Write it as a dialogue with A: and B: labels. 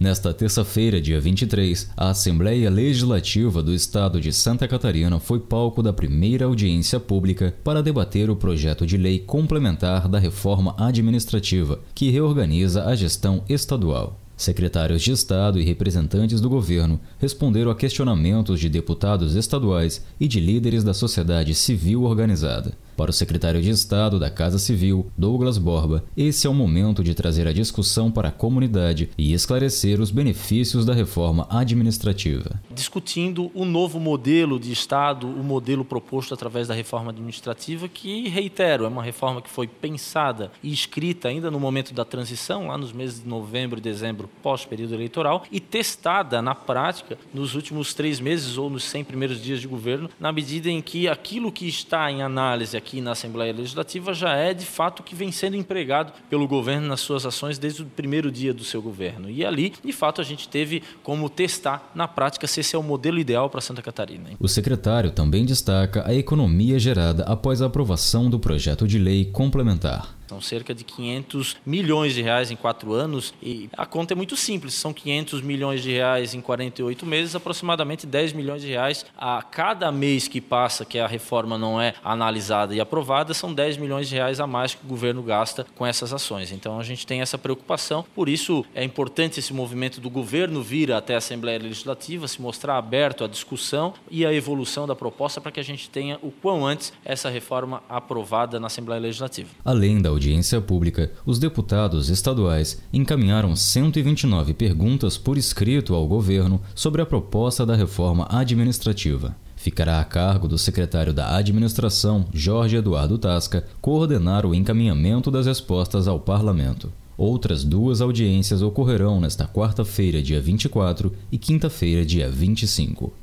A: Nesta terça-feira, dia 23, a Assembleia Legislativa do Estado de Santa Catarina foi palco da primeira audiência pública para debater o projeto de lei complementar da reforma administrativa, que reorganiza a gestão estadual. Secretários de Estado e representantes do governo responderam a questionamentos de deputados estaduais e de líderes da sociedade civil organizada. Para o secretário de Estado da Casa Civil, Douglas Borba, esse é o momento de trazer a discussão para a comunidade e esclarecer os benefícios da reforma administrativa.
B: Discutindo o novo modelo de Estado, o modelo proposto através da reforma administrativa, que, reitero, é uma reforma que foi pensada e escrita ainda no momento da transição, lá nos meses de novembro e dezembro, pós-período eleitoral, e testada na prática nos últimos 3 meses ou nos 100 primeiros dias de governo, na medida em que aquilo que está em análise aqui na Assembleia Legislativa já é, de fato, o que vem sendo empregado pelo governo nas suas ações desde o primeiro dia do seu governo. E ali, de fato, a gente teve como testar na prática se esse é o modelo ideal para Santa Catarina.
A: O secretário também destaca a economia gerada após a aprovação do projeto de lei complementar.
B: São cerca de 500 milhões de reais em 4 anos e a conta é muito simples, são 500 milhões de reais em 48 meses, aproximadamente 10 milhões de reais a cada mês que passa, que a reforma não é analisada e aprovada, são 10 milhões de reais a mais que o governo gasta com essas ações. Então a gente tem essa preocupação, por isso é importante esse movimento do governo vir até a Assembleia Legislativa, se mostrar aberto à discussão e à evolução da proposta para que a gente tenha o quão antes essa reforma aprovada na Assembleia Legislativa.
A: Além da audiência pública, os deputados estaduais encaminharam 129 perguntas por escrito ao governo sobre a proposta da reforma administrativa. Ficará a cargo do secretário da Administração, Jorge Eduardo Tasca, coordenar o encaminhamento das respostas ao Parlamento. Outras 2 audiências ocorrerão nesta quarta-feira, dia 24, e quinta-feira, dia 25.